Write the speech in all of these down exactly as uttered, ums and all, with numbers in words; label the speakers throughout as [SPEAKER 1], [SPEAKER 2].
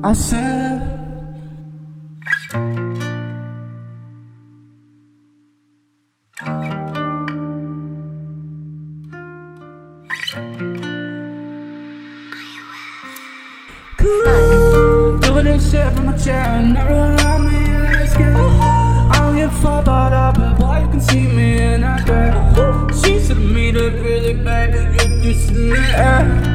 [SPEAKER 1] I said cool, doing this shit from my chair and never around me and it's scared. I don't give a fuck about her, but boy, you can see me in that bed. She said to me that really bad, get this in the air.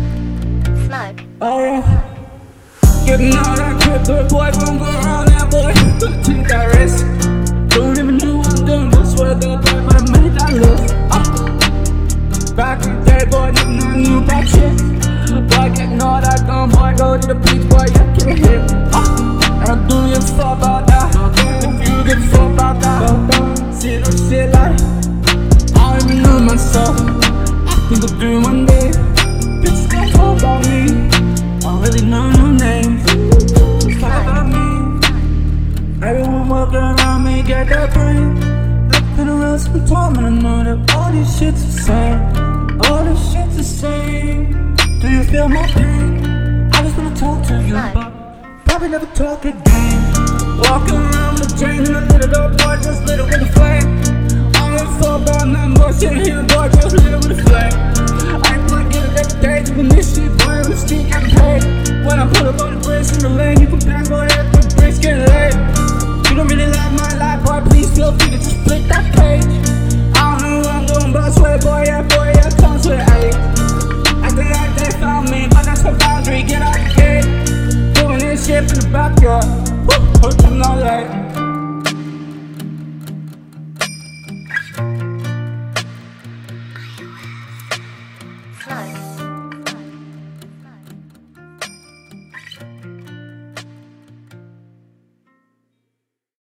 [SPEAKER 1] Oh yeah, getting all that crypto, boy, gon' go around that boy. Gonna take that risk. Don't even know what I'm doing, but swear to God, but I made that list. Uh. Back in the day, boy, didn't know knew about shit. Boy, getting all that done, boy, go to the beach, boy, you can't hit. Uh. And I don't give a fuck about that. If you give a fuck about that, see no shit like I don't even know myself. I think I'll do it one day. Bitches gon' talk about me. I don't really know no names. Just talk about me. Everyone walking around me, get that brain. Looking around some time and I know that all these shit's the same. All this shit's the same. Do you feel my pain? I just wanna talk to you, but probably never talk again. Walking around with a chain and I lit it up, boy, just lit it with a flame. I don't give a fuck about nothing, boy, sitting here, boy, just lit it with a flame. I ain't gonna get it every day, doing this shit, boy, I'm still getting paid. When I pull up on the bridge in the lane, you can pass, boy, every bridge getting